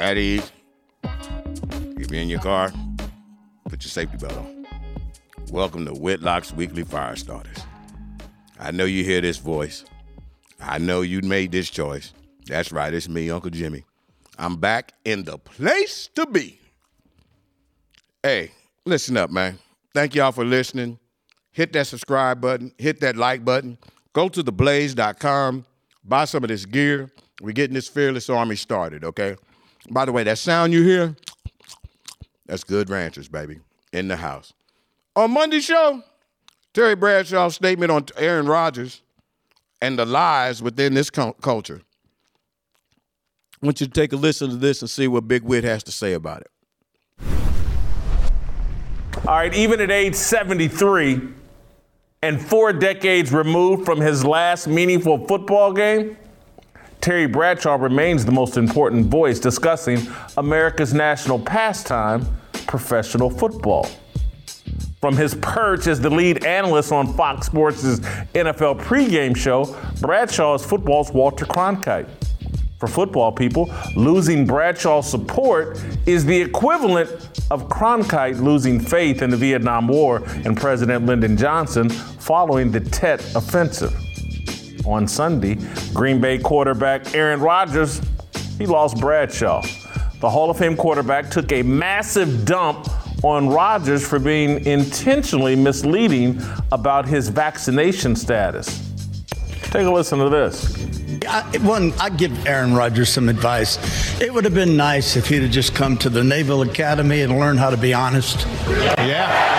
At ease. If you're in your car, put your safety belt on. Welcome to Whitlock's Weekly Fire Starters. I know you hear this voice. I know you made this choice. That's right, it's me, Uncle Jimmy. I'm back in the place to be. Hey, listen up, man. Thank y'all for listening. Hit that subscribe button. Hit that like button. Go to theblaze.com. Buy some of this gear. We're getting this Fearless Army started, okay? By the way, that sound you hear, that's Good Ranchers, baby, in the house. On Monday's show, Terry Bradshaw's statement on Aaron Rodgers and the lies within this culture. I want you to take a listen to this and see what Big Wit has to say about it. All right, even at age 73 and 4 decades removed from his last meaningful football game, Terry Bradshaw remains the most important voice discussing America's national pastime, professional football. From his perch as the lead analyst on Fox Sports' NFL pregame show, Bradshaw is football's Walter Cronkite. For football people, losing Bradshaw's support is the equivalent of Cronkite losing faith in the Vietnam War and President Lyndon Johnson following the Tet Offensive. On Sunday, Green Bay quarterback Aaron Rodgers, he lost Bradshaw. The Hall of Fame quarterback took a massive dump on Rodgers for being intentionally misleading about his vaccination status. Take a listen to this. I'd give Aaron Rodgers some advice. It would have been nice if he'd have just come to the Naval Academy and learned how to be honest. Yeah.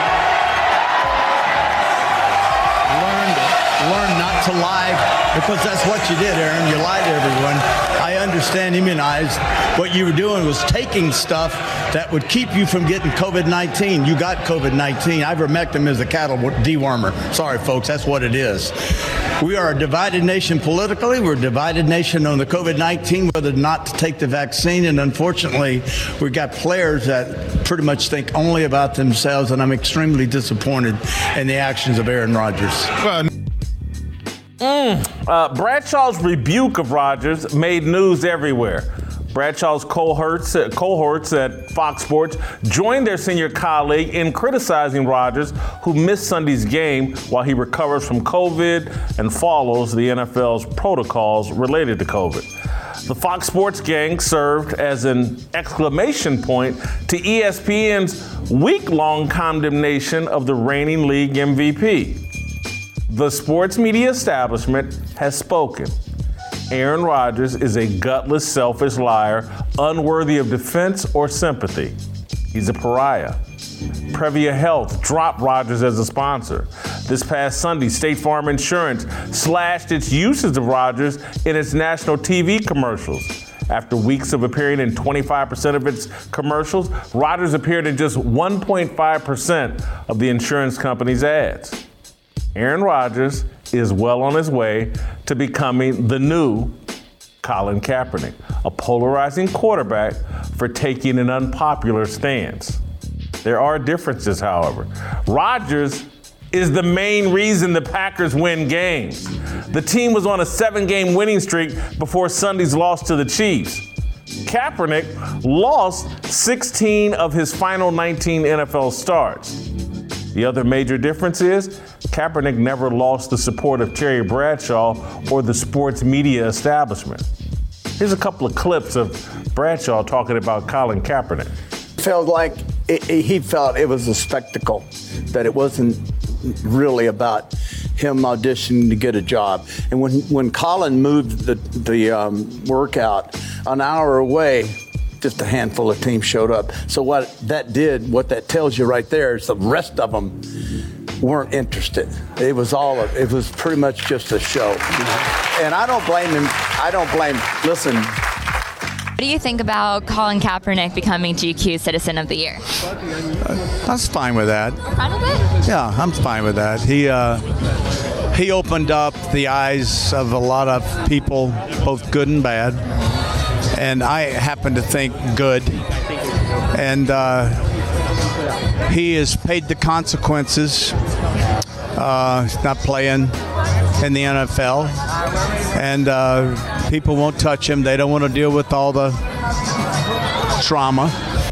Learn not to lie, because that's what you did, Aaron. You lied to everyone. I understand, immunized. What you were doing was taking stuff that would keep you from getting COVID-19. You got COVID-19. Ivermectin is a cattle dewormer. Sorry, folks, that's what it is. We are a divided nation politically. We're a divided nation on the COVID-19, whether or not to take the vaccine. And unfortunately, we've got players that pretty much think only about themselves. And I'm extremely disappointed in the actions of Aaron Rodgers. Bradshaw's rebuke of Rodgers made news everywhere. Bradshaw's cohorts at Fox Sports joined their senior colleague in criticizing Rodgers, who missed Sunday's game while he recovers from COVID and follows the NFL's protocols related to COVID. The Fox Sports gang served as an exclamation point to ESPN's week-long condemnation of the reigning league MVP. The sports media establishment has spoken. Aaron Rodgers is a gutless, selfish liar, unworthy of defense or sympathy. He's a pariah. Previa Health dropped Rodgers as a sponsor. This past Sunday, State Farm Insurance slashed its usage of Rodgers in its national TV commercials. After weeks of appearing in 25% of its commercials, Rodgers appeared in just 1.5% of the insurance company's ads. Aaron Rodgers is well on his way to becoming the new Colin Kaepernick, a polarizing quarterback for taking an unpopular stance. There are differences, however. Rodgers is the main reason the Packers win games. The team was on a 7-game winning streak before Sunday's loss to the Chiefs. Kaepernick lost 16 of his final 19 NFL starts. The other major difference is Kaepernick never lost the support of Terry Bradshaw or the sports media establishment. Here's a couple of clips of Bradshaw talking about Colin Kaepernick. He felt it was a spectacle, that it wasn't really about him auditioning to get a job. And when Colin moved the workout an hour away, just a handful of teams showed up. So what that tells you right there is the rest of them weren't interested. It was pretty much just a show. And I don't blame him. Listen. What do you think about Colin Kaepernick becoming GQ Citizen of the Year? I was fine with that. Fine with it? Yeah, I'm fine with that. He opened up the eyes of a lot of people, both good and bad. And I happen to think good. And he has paid the consequences. He's not playing in the NFL. And people won't touch him. They don't want to deal with all the trauma.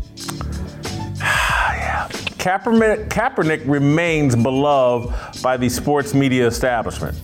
Kaepernick remains beloved by the sports media establishment.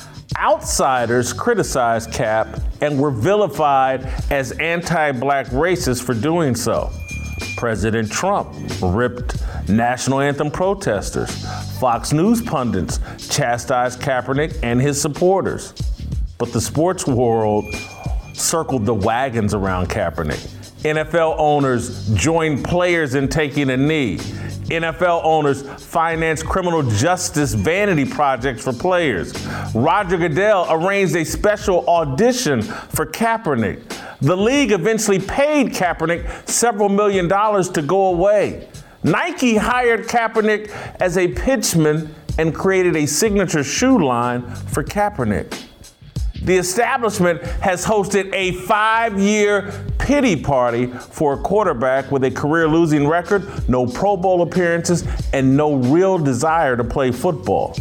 Outsiders criticized Cap and were vilified as anti-black racists for doing so. President Trump ripped national anthem protesters. Fox News pundits chastised Kaepernick and his supporters. But the sports world circled the wagons around Kaepernick. NFL owners joined players in taking a knee. NFL owners financed criminal justice vanity projects for players. Roger Goodell arranged a special audition for Kaepernick. The league eventually paid Kaepernick several $1 million to go away. Nike hired Kaepernick as a pitchman and created a signature shoe line for Kaepernick. The establishment has hosted a 5-year pity party for a quarterback with a career-losing record, no Pro Bowl appearances, and no real desire to play football.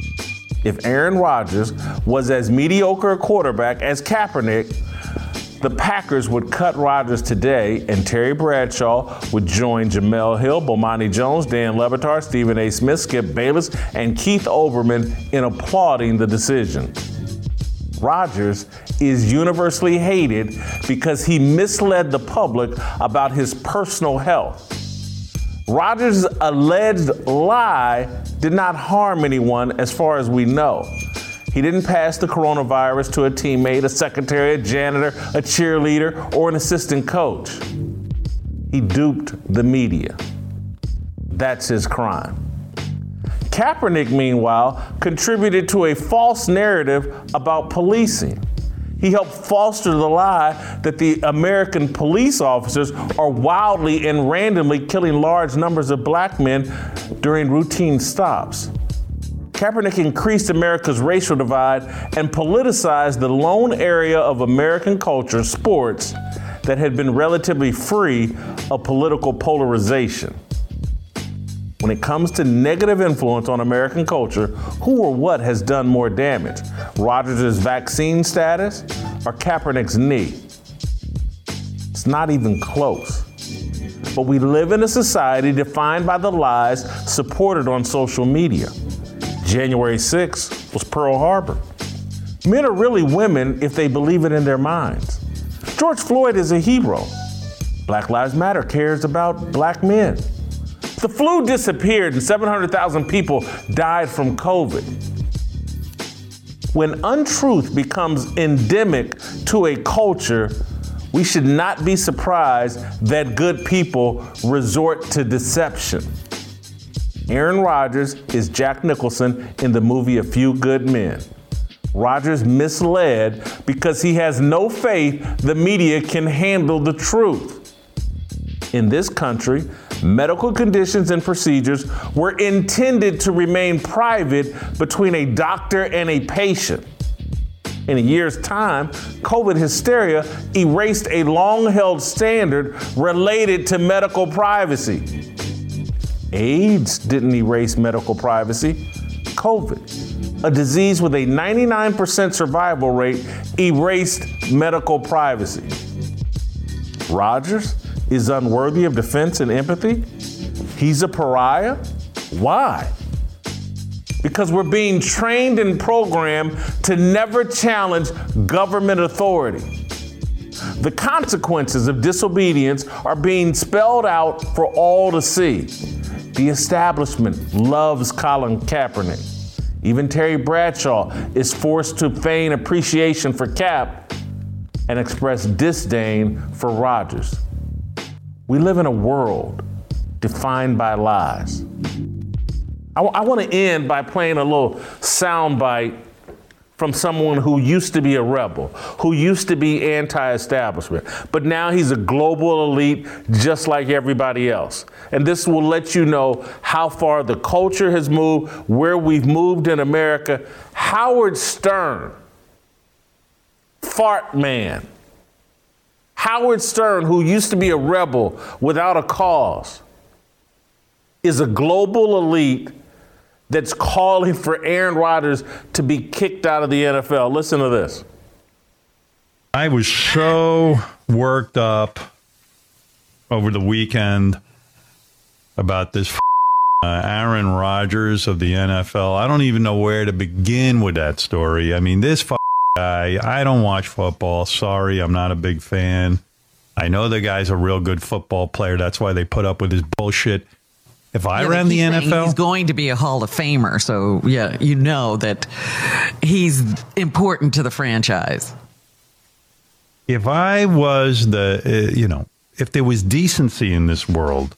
If Aaron Rodgers was as mediocre a quarterback as Kaepernick, the Packers would cut Rodgers today, and Terry Bradshaw would join Jemele Hill, Bomani Jones, Dan Le Batard, Stephen A. Smith, Skip Bayless, and Keith Olbermann in applauding the decision. Rodgers is universally hated because he misled the public about his personal health. Rodgers' alleged lie did not harm anyone as far as we know. He didn't pass the coronavirus to a teammate, a secretary, a janitor, a cheerleader, or an assistant coach. He duped the media. That's his crime. Kaepernick, meanwhile, contributed to a false narrative about policing. He helped foster the lie that the American police officers are wildly and randomly killing large numbers of black men during routine stops. Kaepernick increased America's racial divide and politicized the lone area of American culture, sports, that had been relatively free of political polarization. When it comes to negative influence on American culture, who or what has done more damage? Rodgers' vaccine status or Kaepernick's knee? It's not even close. But we live in a society defined by the lies supported on social media. January 6th was Pearl Harbor. Men are really women if they believe it in their minds. George Floyd is a hero. Black Lives Matter cares about black men. The flu disappeared and 700,000 people died from COVID. When untruth becomes endemic to a culture, we should not be surprised that good people resort to deception. Aaron Rodgers is Jack Nicholson in the movie A Few Good Men. Rodgers misled because he has no faith the media can handle the truth. In this country, medical conditions and procedures were intended to remain private between a doctor and a patient. In a year's time, COVID hysteria erased a long-held standard related to medical privacy. AIDS didn't erase medical privacy. COVID, a disease with a 99% survival rate, erased medical privacy. Rodgers is unworthy of defense and empathy? He's a pariah? Why? Because we're being trained and programmed to never challenge government authority. The consequences of disobedience are being spelled out for all to see. The establishment loves Colin Kaepernick. Even Terry Bradshaw is forced to feign appreciation for Cap and express disdain for Rodgers. We live in a world defined by lies. I want to end by playing a little soundbite from someone who used to be a rebel, who used to be anti-establishment, but now he's a global elite just like everybody else. And this will let you know how far the culture has moved, where we've moved in America. Howard Stern, fart man. Howard Stern, who used to be a rebel without a cause, is a global elite that's calling for Aaron Rodgers to be kicked out of the NFL. Listen to this. I was so worked up over the weekend about this Aaron Rodgers of the NFL. I don't even know where to begin with that story. I mean, this guy, I don't watch football. Sorry, I'm not a big fan. I know the guy's a real good football player. That's why they put up with his bullshit. If I ran the NFL, he's going to be a Hall of Famer. So, yeah, you know that he's important to the franchise. If I was if there was decency in this world,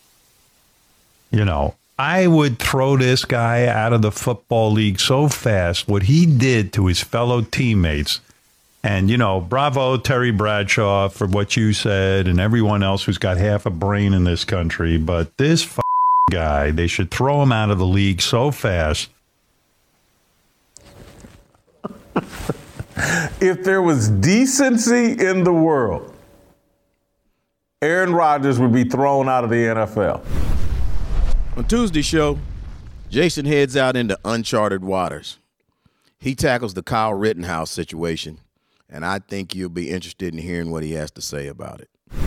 I would throw this guy out of the football league so fast. What he did to his fellow teammates. And, bravo, Terry Bradshaw, for what you said and everyone else who's got half a brain in this country. But this guy, they should throw him out of the league so fast. If there was decency in the world, Aaron Rodgers would be thrown out of the NFL. On Tuesday's show, Jason heads out into uncharted waters. He tackles the Kyle Rittenhouse situation, and I think you'll be interested in hearing what he has to say about it.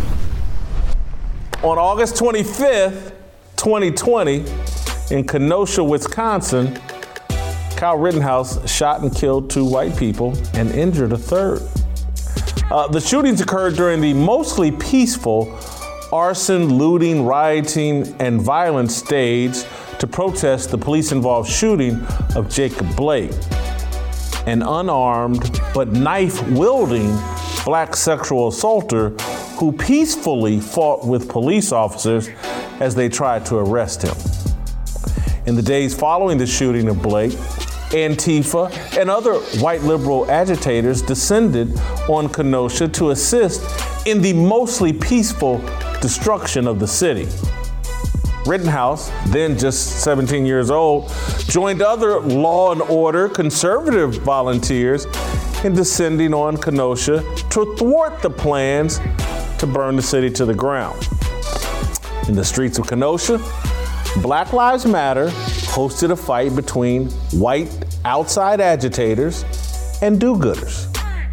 On August 25th, 2020, in Kenosha, Wisconsin, Kyle Rittenhouse shot and killed 2 white people and injured a third. The shootings occurred during the mostly peaceful arson, looting, rioting, and violence stage to protest the police-involved shooting of Jacob Blake, an unarmed but knife-wielding black sexual assaulter who peacefully fought with police officers as they tried to arrest him. In the days following the shooting of Blake, Antifa and other white liberal agitators descended on Kenosha to assist in the mostly peaceful destruction of the city. Rittenhouse, then just 17 years old, joined other law and order conservative volunteers in descending on Kenosha to thwart the plans to burn the city to the ground. In the streets of Kenosha, Black Lives Matter hosted a fight between white outside agitators and do-gooders.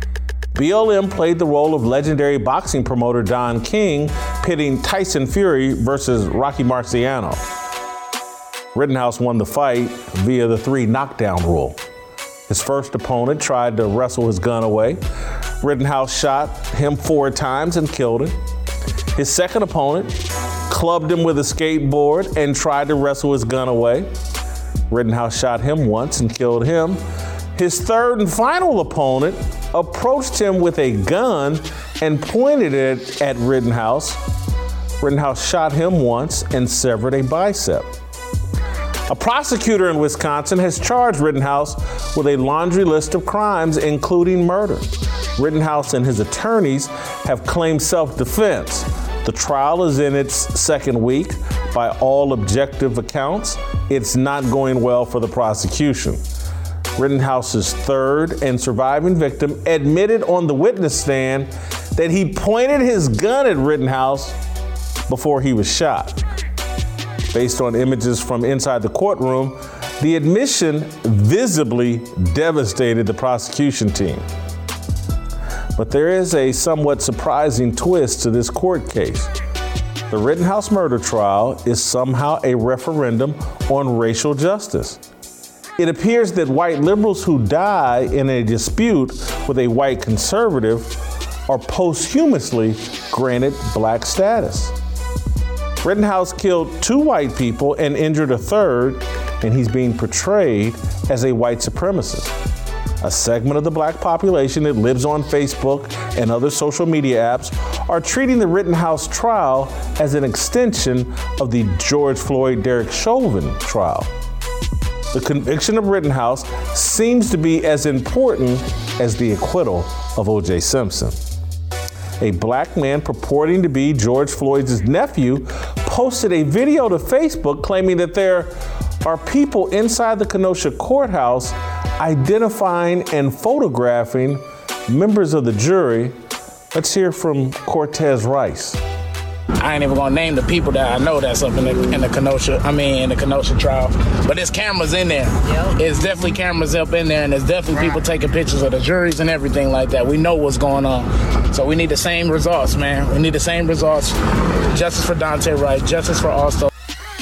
BLM played the role of legendary boxing promoter Don King, pitting Tyson Fury versus Rocky Marciano. Rittenhouse won the fight via the 3 knockdown rule. His first opponent tried to wrestle his gun away. Rittenhouse shot him 4 times and killed him. His second opponent clubbed him with a skateboard and tried to wrestle his gun away. Rittenhouse shot him once and killed him. His third and final opponent approached him with a gun and pointed it at Rittenhouse. Rittenhouse shot him once and severed a bicep. A prosecutor in Wisconsin has charged Rittenhouse with a laundry list of crimes, including murder. Rittenhouse and his attorneys have claimed self-defense. The trial is in its second week. By all objective accounts, it's not going well for the prosecution. Rittenhouse's third and surviving victim admitted on the witness stand that he pointed his gun at Rittenhouse before he was shot. Based on images from inside the courtroom, the admission visibly devastated the prosecution team. But there is a somewhat surprising twist to this court case. The Rittenhouse murder trial is somehow a referendum on racial justice. It appears that white liberals who die in a dispute with a white conservative are posthumously granted black status. Rittenhouse killed 2 white people and injured a third, and he's being portrayed as a white supremacist. A segment of the black population that lives on Facebook and other social media apps are treating the Rittenhouse trial as an extension of the George Floyd Derek Chauvin trial. The conviction of Rittenhouse seems to be as important as the acquittal of O.J. Simpson. A black man purporting to be George Floyd's nephew posted a video to Facebook claiming that there are people inside the Kenosha courthouse identifying and photographing members of the jury. Let's hear from Cortez Rice. I ain't even gonna name the people that I know that's up in the Kenosha trial. But there's cameras in there. Yep. It's definitely cameras up in there, and there's definitely people taking pictures of the juries and everything like that. We know what's going on. So we need the same results, man. We need the same results. Justice for Daunte Wright, justice for Alston.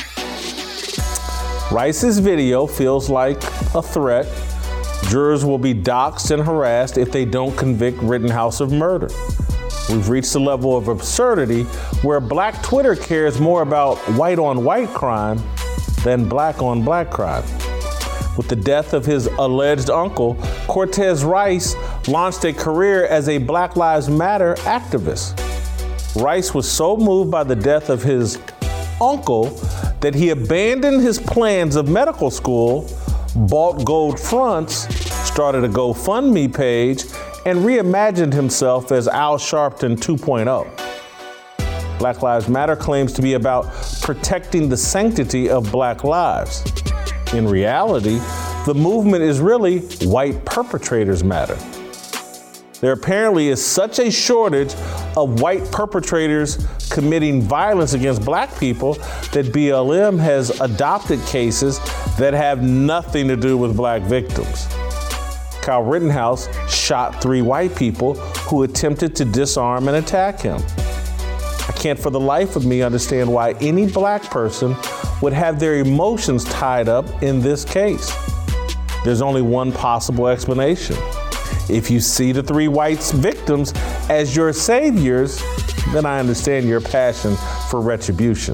Rice's video feels like a threat. Jurors will be doxxed and harassed if they don't convict Rittenhouse of murder. We've reached a level of absurdity where Black Twitter cares more about white-on-white crime than black-on-black crime. With the death of his alleged uncle, Cortez Rice launched a career as a Black Lives Matter activist. Rice was so moved by the death of his uncle that he abandoned his plans of medical school, bought gold fronts, started a GoFundMe page, and reimagined himself as Al Sharpton 2.0. Black Lives Matter claims to be about protecting the sanctity of Black lives. In reality, the movement is really white perpetrators matter. There apparently is such a shortage of white perpetrators committing violence against Black people that BLM has adopted cases that have nothing to do with Black victims. Kyle Rittenhouse shot 3 white people who attempted to disarm and attack him. I can't for the life of me understand why any Black person would have their emotions tied up in this case. There's only one possible explanation. If you see the 3 white victims as your saviors, then I understand your passion for retribution.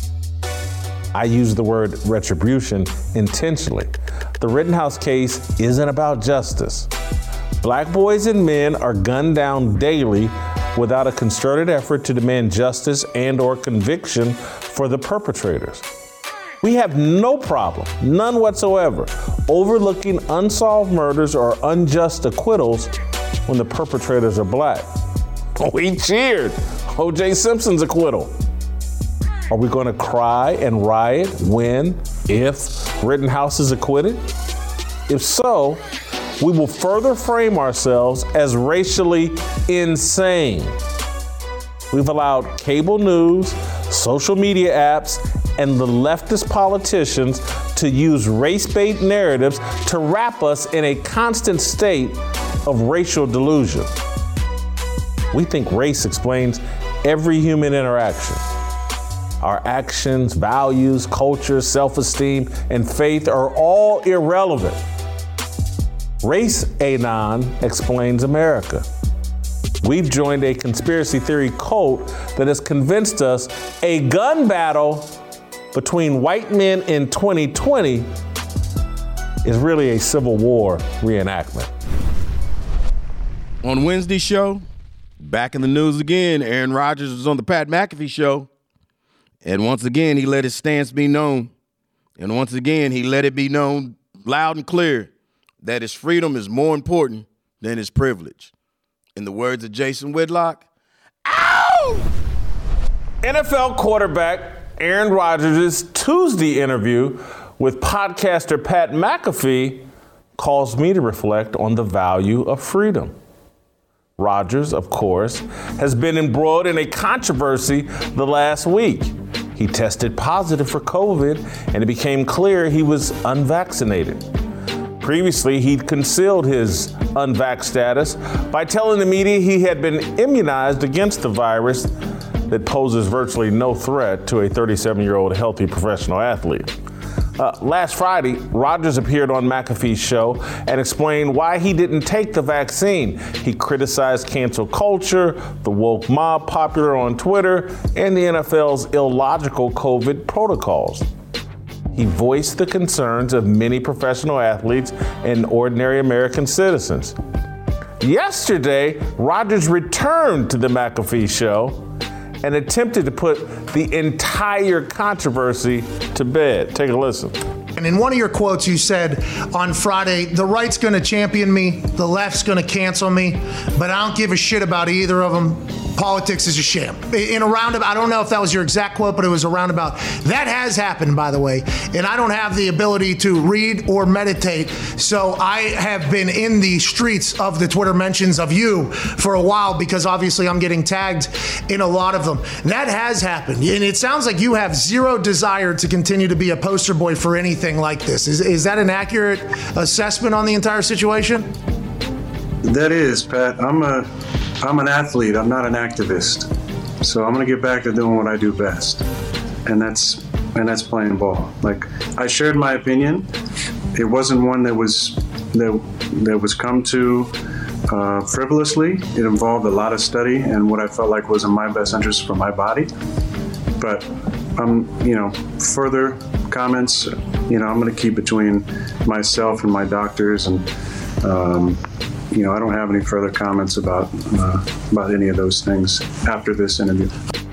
I use the word retribution intentionally. The Rittenhouse case isn't about justice. Black boys and men are gunned down daily without a concerted effort to demand justice and/or conviction for the perpetrators. We have no problem, none whatsoever, overlooking unsolved murders or unjust acquittals when the perpetrators are Black. We cheered O.J. Simpson's acquittal. Are we going to cry and riot when, if Rittenhouse is acquitted? If so, we will further frame ourselves as racially insane. We've allowed cable news, social media apps, and the leftist politicians to use race-bait narratives to wrap us in a constant state of racial delusion. We think race explains every human interaction. Our actions, values, culture, self-esteem, and faith are all irrelevant. Race anon explains America. We've joined a conspiracy theory cult that has convinced us a gun battle between white men in 2020 is really a Civil War reenactment. On Wednesday's show, back in the news again, Aaron Rodgers was on the Pat McAfee show. And once again, he let his stance be known. And once again, he let it be known loud and clear that his freedom is more important than his privilege. In the words of Jason Whitlock, ow! NFL quarterback Aaron Rodgers' Tuesday interview with podcaster Pat McAfee caused me to reflect on the value of freedom. Rodgers, of course, has been embroiled in a controversy the last week. He tested positive for COVID, and it became clear he was unvaccinated. Previously, he'd concealed his unvax status by telling the media he had been immunized against the virus that poses virtually no threat to a 37-year-old healthy professional athlete. Last Friday, Rodgers appeared on McAfee's show and explained why he didn't take the vaccine. He criticized cancel culture, the woke mob popular on Twitter, and the NFL's illogical COVID protocols. He voiced the concerns of many professional athletes and ordinary American citizens. Yesterday, Rodgers returned to the McAfee show and attempted to put the entire controversy to bed. Take a listen. And in one of your quotes, you said on Friday, the right's going to champion me, the left's going to cancel me, but I don't give a shit about either of them. politics is a sham. In a roundabout, I don't know if that was your exact quote, but it was a roundabout. That has happened, by the way, and I don't have the ability to read or meditate, so I have been in the streets of the Twitter mentions of you for a while because obviously I'm getting tagged in a lot of them. That has happened, and it sounds like you have zero desire to continue to be a poster boy for anything like this. Is that an accurate assessment on the entire situation? That is, Pat. I'm an athlete. I'm not an activist. So I'm going to get back to doing what I do best. And that's playing ball. Like, I shared my opinion. It wasn't one that was come to frivolously. It involved a lot of study and what I felt like was in my best interest for my body. But further comments, I'm going to keep between myself and my doctors, and I don't have any further comments about any of those things after this interview.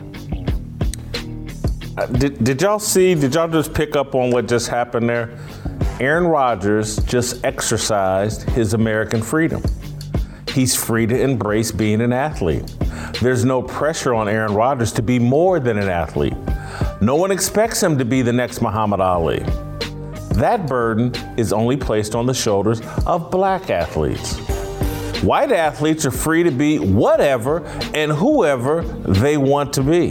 Did y'all just pick up on what just happened there? Aaron Rodgers just exercised his American freedom. He's free to embrace being an athlete. There's no pressure on Aaron Rodgers to be more than an athlete. No one expects him to be the next Muhammad Ali. That burden is only placed on the shoulders of black athletes. White athletes are free to be whatever and whoever they want to be.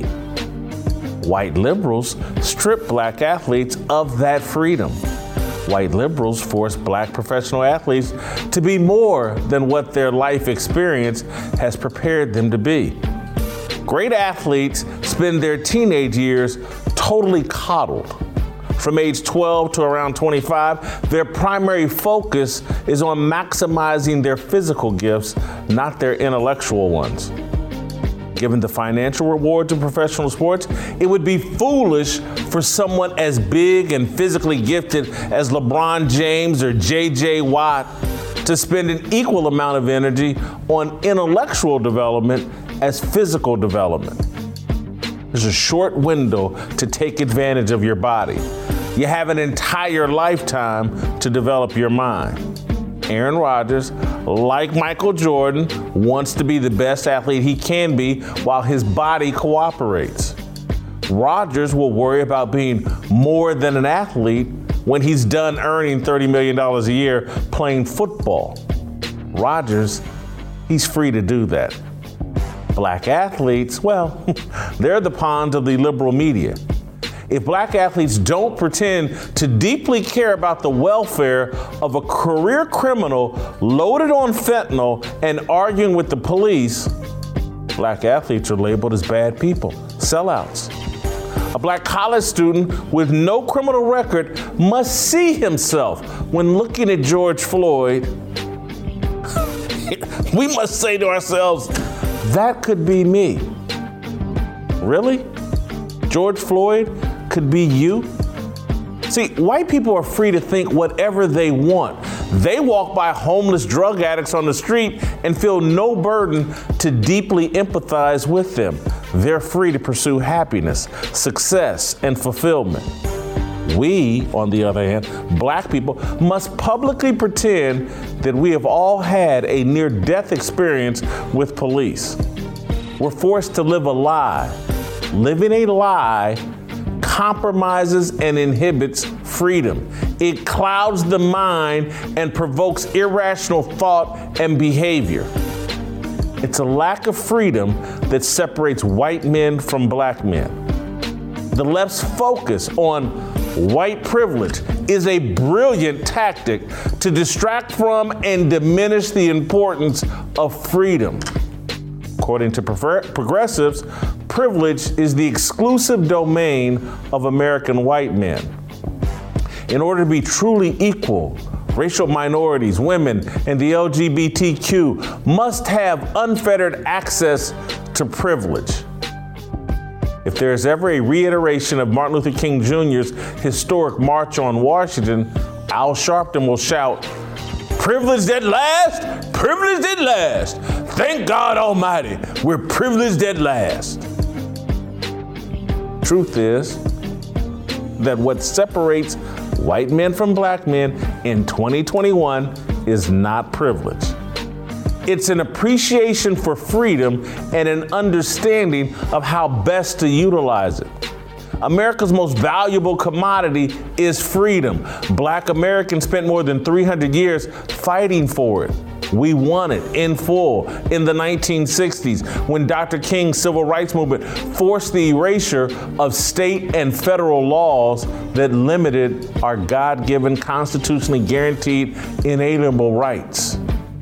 White liberals strip black athletes of that freedom. White liberals force black professional athletes to be more than what their life experience has prepared them to be. Great athletes spend their teenage years totally coddled. From age 12 to around 25, their primary focus is on maximizing their physical gifts, not their intellectual ones. Given the financial rewards of professional sports, it would be foolish for someone as big and physically gifted as LeBron James or J.J. Watt to spend an equal amount of energy on intellectual development as physical development. There's a short window to take advantage of your body. You have an entire lifetime to develop your mind. Aaron Rodgers, like Michael Jordan, wants to be the best athlete he can be while his body cooperates. Rodgers will worry about being more than an athlete when he's done earning $30 million a year playing football. Rodgers, he's free to do that. Black athletes, well, they're the pawns of the liberal media. If black athletes don't pretend to deeply care about the welfare of a career criminal loaded on fentanyl and arguing with the police, black athletes are labeled as bad people, sellouts. A black college student with no criminal record must see himself when looking at George Floyd. We must say to ourselves, that could be me. Really? George Floyd could be you? See, white people are free to think whatever they want. They walk by homeless drug addicts on the street and feel no burden to deeply empathize with them. They're free to pursue happiness, success, and fulfillment. We, on the other hand, black people, must publicly pretend that we have all had a near-death experience with police. We're forced to live a lie. Living a lie compromises and inhibits freedom. It clouds the mind and provokes irrational thought and behavior. It's a lack of freedom that separates white men from black men. The left's focus on white privilege is a brilliant tactic to distract from and diminish the importance of freedom. According to progressives, privilege is the exclusive domain of American white men. In order to be truly equal, racial minorities, women, and the LGBTQ must have unfettered access to privilege. If there is ever a reiteration of Martin Luther King Jr.'s historic March on Washington, Al Sharpton will shout, "Privileged at last, privileged at last. Thank God Almighty, we're privileged at last." Truth is that what separates white men from black men in 2021 is not privilege. It's an appreciation for freedom and an understanding of how best to utilize it. America's most valuable commodity is freedom. Black Americans spent more than 300 years fighting for it. We won it in full in the 1960s when Dr. King's civil rights movement forced the erasure of state and federal laws that limited our God-given, constitutionally guaranteed, inalienable rights.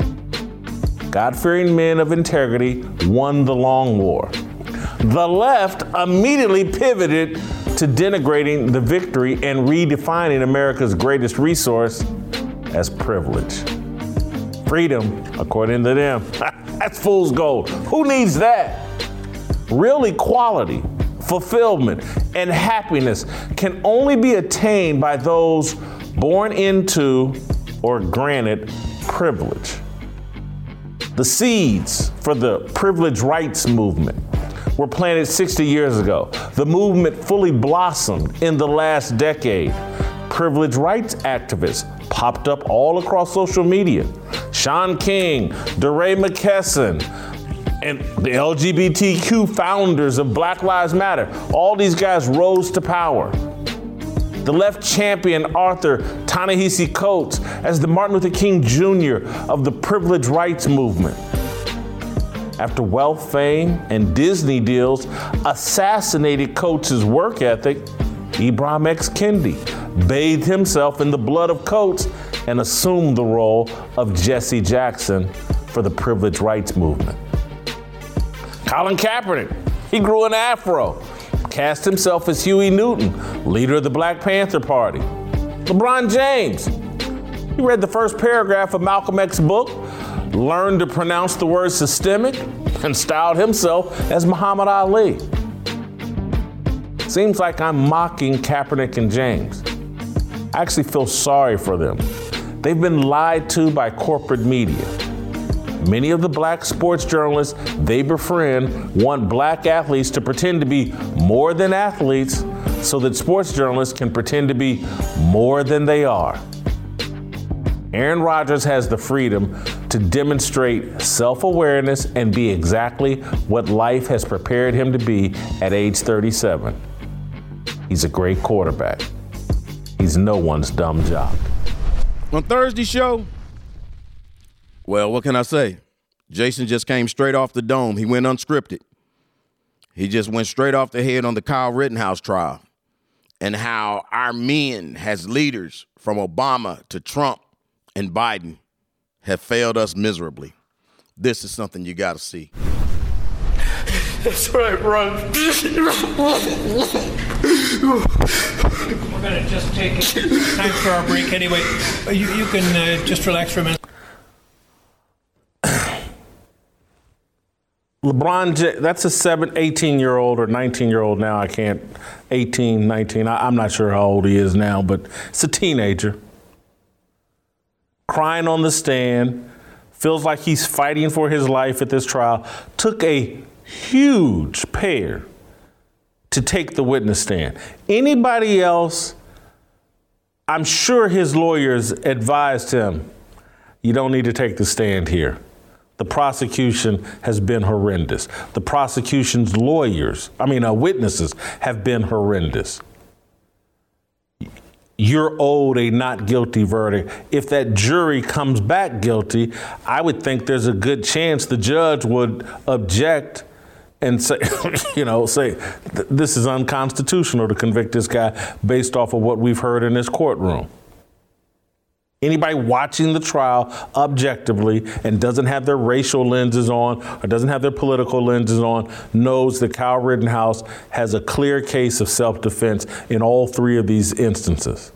God-fearing men of integrity won the long war. The left immediately pivoted to denigrating the victory and redefining America's greatest resource as privilege. Freedom, according to them, that's fool's gold. Who needs that? Real equality, fulfillment, and happiness can only be attained by those born into or granted privilege. The seeds for the privilege rights movement were planted 60 years ago. The movement fully blossomed in the last decade. Privilege rights activists popped up all across social media. Shaun King, DeRay McKesson, and the LGBTQ founders of Black Lives Matter. All these guys rose to power. The left championed Arthur Ta-Nehisi Coates as the Martin Luther King Jr. of the privilege rights movement. After wealth, fame, and Disney deals assassinated Coates' work ethic, Ibram X. Kendi bathed himself in the blood of Coates and assumed the role of Jesse Jackson for the privilege rights movement. Colin Kaepernick, he grew an afro, cast himself as Huey Newton, leader of the Black Panther Party. LeBron James, he read the first paragraph of Malcolm X's book, learned to pronounce the word systemic, and styled himself as Muhammad Ali. Seems like I'm mocking Kaepernick and James. I actually feel sorry for them. They've been lied to by corporate media. Many of the black sports journalists they befriend want black athletes to pretend to be more than athletes so that sports journalists can pretend to be more than they are. Aaron Rodgers has the freedom to demonstrate self-awareness and be exactly what life has prepared him to be at age 37. He's a great quarterback. He's no one's dumb jock. On Thursday's show, well, what can I say? Jason just came straight off the dome. He went unscripted. He just went straight off the head on the Kyle Rittenhouse trial and how our men as leaders from Obama to Trump and Biden have failed us miserably. This is something you got to see. That's right, Ron. We're going to just take time for our break anyway. You can just relax for a minute. LeBron, that's a 18-year-old or 19-year-old now. I can't, 18, 19. I'm not sure how old he is now, but it's a teenager. Crying on the stand, feels like he's fighting for his life at this trial. Took a huge pair to take the witness stand. Anybody else, I'm sure his lawyers advised him, you don't need to take the stand here. The prosecution has been horrendous. The prosecution's witnesses have been horrendous. You're owed a not guilty verdict. If that jury comes back guilty, I would think there's a good chance the judge would object and say, this is unconstitutional to convict this guy based off of what we've heard in this courtroom. Anybody watching the trial objectively and doesn't have their racial lenses on or doesn't have their political lenses on knows that Kyle Rittenhouse has a clear case of self-defense in all three of these instances.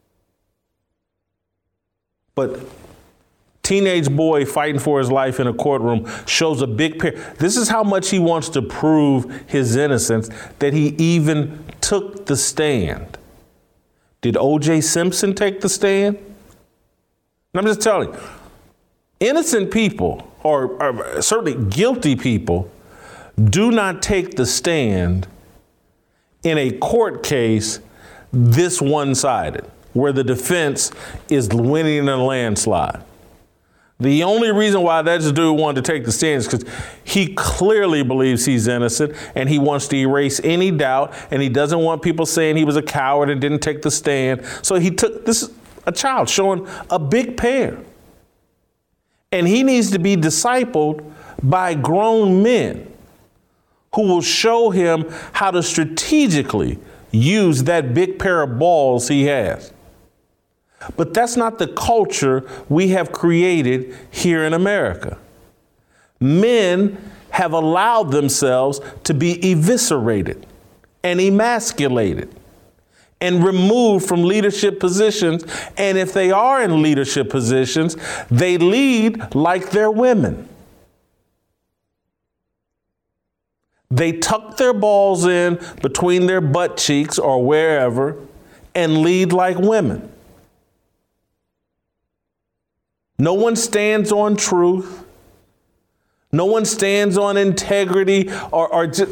But teenage boy fighting for his life in a courtroom shows a big picture. This is how much he wants to prove his innocence that he even took the stand. Did O.J. Simpson take the stand? I'm just telling you, innocent people, or certainly guilty people, do not take the stand in a court case this one-sided, where the defense is winning in a landslide. The only reason why that dude wanted to take the stand is because he clearly believes he's innocent and he wants to erase any doubt, and he doesn't want people saying he was a coward and didn't take the stand. So he took this, a child showing a big pair. And he needs to be discipled by grown men who will show him how to strategically use that big pair of balls he has. But that's not the culture we have created here in America. Men have allowed themselves to be eviscerated and emasculated and removed from leadership positions. And if they are in leadership positions, they lead like they're women. They tuck their balls in between their butt cheeks or wherever and lead like women. No one stands on truth. No one stands on integrity or just.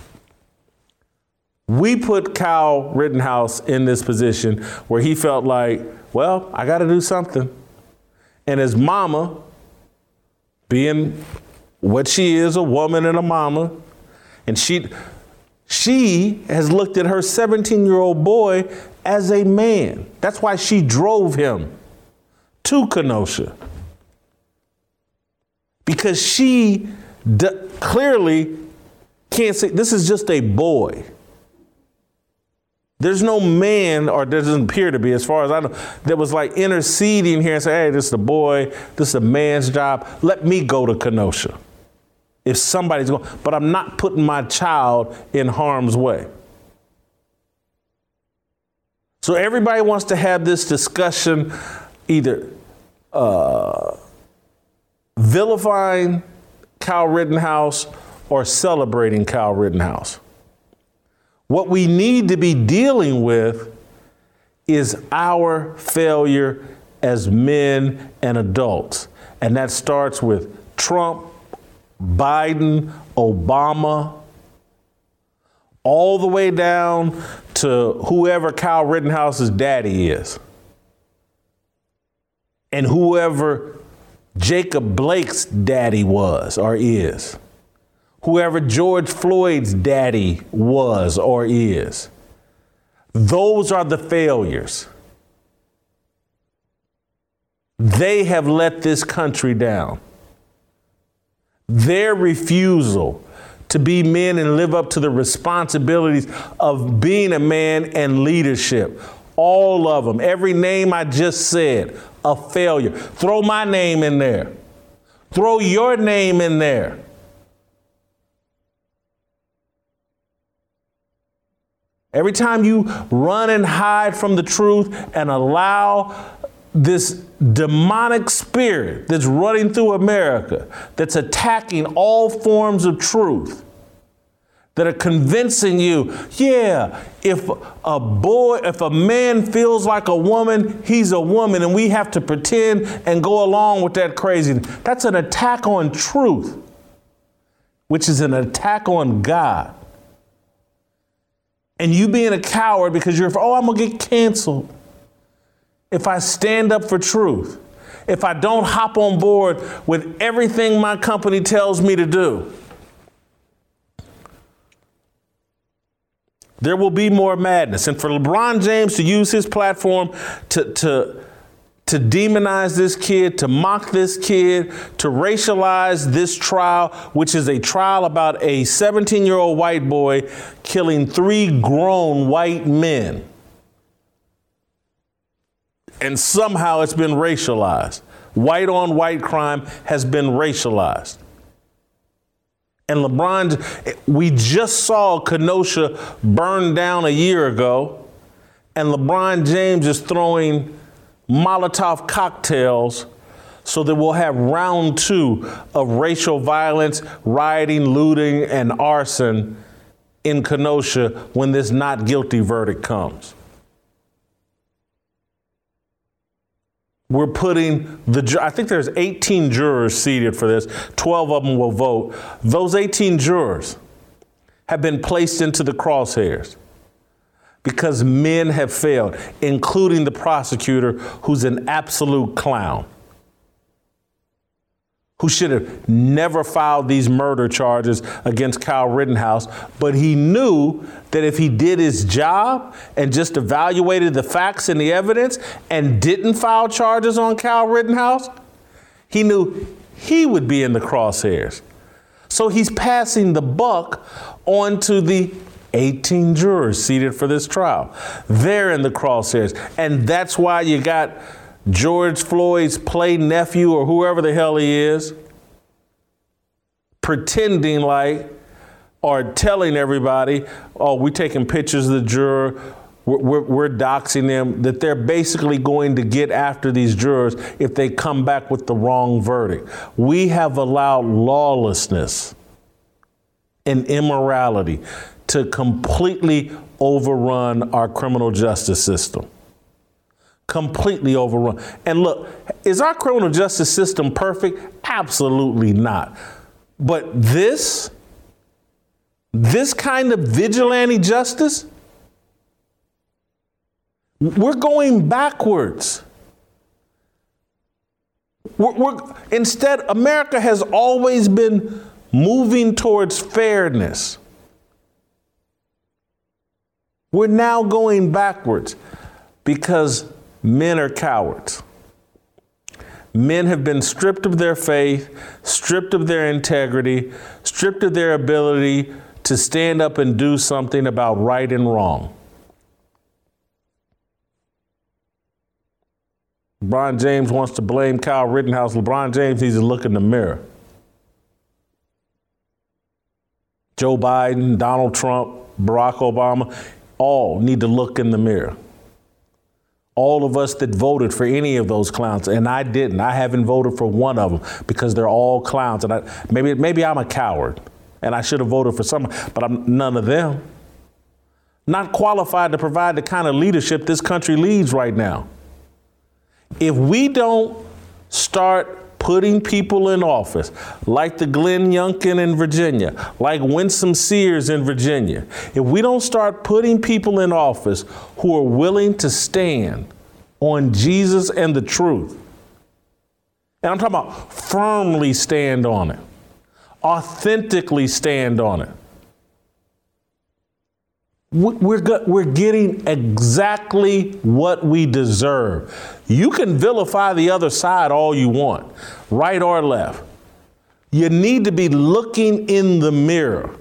We put Kyle Rittenhouse in this position where he felt like, well, I got to do something. And his mama, being what she is, a woman and a mama, and she has looked at her 17-year-old boy as a man. That's why she drove him to Kenosha, because she clearly can't say this is just a boy. There's no man, or there doesn't appear to be, as far as I know, that was like interceding here and say, hey, this is a boy, this is a man's job. Let me go to Kenosha. If somebody's going, but I'm not putting my child in harm's way. So everybody wants to have this discussion, either vilifying Kyle Rittenhouse or celebrating Kyle Rittenhouse. What we need to be dealing with is our failure as men and adults. And that starts with Trump, Biden, Obama, all the way down to whoever Kyle Rittenhouse's daddy is. And whoever Jacob Blake's daddy was or is. Whoever George Floyd's daddy was or is. Those are the failures. They have let this country down. Their refusal to be men and live up to the responsibilities of being a man and leadership. All of them, every name I just said, a failure. Throw my name in there. Throw your name in there. Every time you run and hide from the truth and allow this demonic spirit that's running through America, that's attacking all forms of truth, that are convincing you, yeah, if a man feels like a woman, he's a woman, and we have to pretend and go along with that craziness. That's an attack on truth, which is an attack on God. And you being a coward because you're, I'm gonna get canceled. If I stand up for truth, if I don't hop on board with everything my company tells me to do, there will be more madness. And for LeBron James to use his platform to demonize this kid, to mock this kid, to racialize this trial, which is a trial about a 17-year-old white boy killing 3 grown white men. And somehow it's been racialized. White on white crime has been racialized. And LeBron, we just saw Kenosha burn down a year ago, and LeBron James is throwing Molotov cocktails so that we'll have round 2 of racial violence, rioting, looting, and arson in Kenosha when this not guilty verdict comes. We're putting I think there's 18 jurors seated for this. 12 of them will vote. Those 18 jurors have been placed into the crosshairs because men have failed, including the prosecutor, who's an absolute clown. who should have never filed these murder charges against Kyle Rittenhouse, but he knew that if he did his job and just evaluated the facts and the evidence and didn't file charges on Kyle Rittenhouse, he knew he would be in the crosshairs. So he's passing the buck on to the 18 jurors seated for this trial. They're in the crosshairs. And that's why you got George Floyd's play nephew or whoever the hell he is pretending like or telling everybody, oh, we're taking pictures of the juror, we're doxing them, that they're basically going to get after these jurors if they come back with the wrong verdict. We have allowed lawlessness and immorality to completely overrun our criminal justice system. Completely overrun. And look, is our criminal justice system perfect? Absolutely not. But this kind of vigilante justice, we're going backwards. Instead, America has always been moving towards fairness. We're now going backwards because men are cowards. Men have been stripped of their faith, stripped of their integrity, stripped of their ability to stand up and do something about right and wrong. LeBron James wants to blame Kyle Rittenhouse. LeBron James needs to look in the mirror. Joe Biden, Donald Trump, Barack Obama, all need to look in the mirror. All of us that voted for any of those clowns, and I didn't. I haven't voted for one of them because they're all clowns. And maybe I'm a coward, and I should have voted for someone, but I'm none of them. Not qualified to provide the kind of leadership this country needs right now. If we don't start putting people in office, like the Glenn Youngkin in Virginia, like Winsome Sears in Virginia, if we don't start putting people in office who are willing to stand on Jesus and the truth, and I'm talking about firmly stand on it, authentically stand on it, we're getting exactly what we deserve. You can vilify the other side all you want, right or left. You need to be looking in the mirror.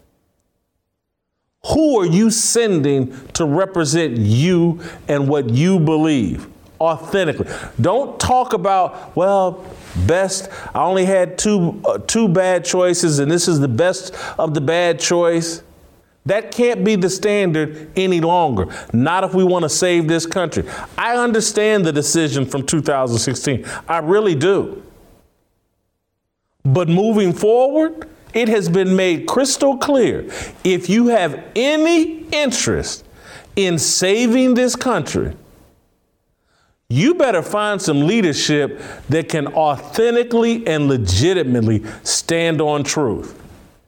Who are you sending to represent you and what you believe authentically? Don't talk about, well, best, I only had two bad choices and this is the best of the bad choice. That can't be the standard any longer, not if we want to save this country. I understand the decision from 2016. I really do. But moving forward, it has been made crystal clear. If you have any interest in saving this country, you better find some leadership that can authentically and legitimately stand on truth.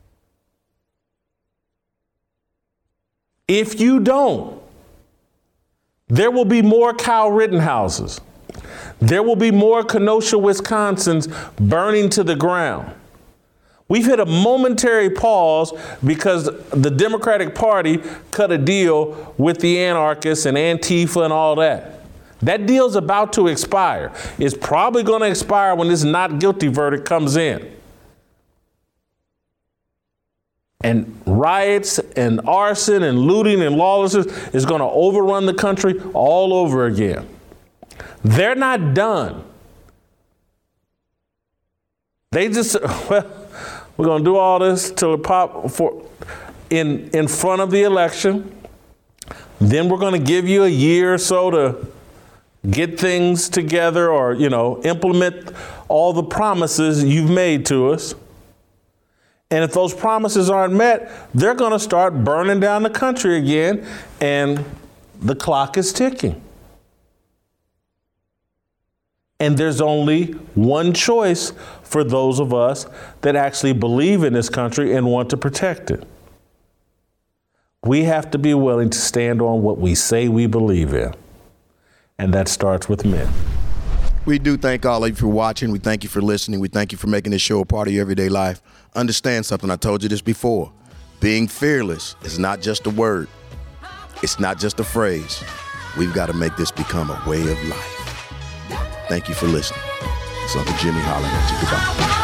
If you don't, there will be more Kyle Rittenhouses. There will be more Kenosha, Wisconsins burning to the ground. We've hit a momentary pause because the Democratic Party cut a deal with the anarchists and Antifa and all that. That deal's about to expire. It's probably going to expire when this not guilty verdict comes in. And riots and arson and looting and lawlessness is going to overrun the country all over again. They're not done. They just, well, we're going to do all this till it pop in front of the election. Then we're going to give you a year or so to get things together or, implement all the promises you've made to us. And if those promises aren't met, they're going to start burning down the country again, and the clock is ticking. And there's only one choice for those of us that actually believe in this country and want to protect it. We have to be willing to stand on what we say we believe in. And that starts with men. We do thank all of you for watching. We thank you for listening. We thank you for making this show a part of your everyday life. Understand something. I told you this before. Being fearless is not just a word. It's not just a phrase. We've got to make this become a way of life. Thank you for listening. It's Uncle Jimmy hollering at you. Goodbye.